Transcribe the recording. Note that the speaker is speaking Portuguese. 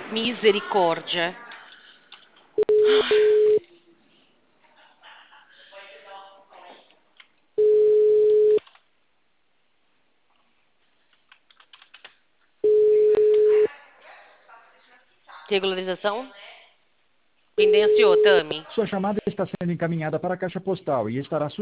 Misericórdia. Regularização? Pendenciou, Tami. Sua chamada está sendo encaminhada para a caixa postal e estará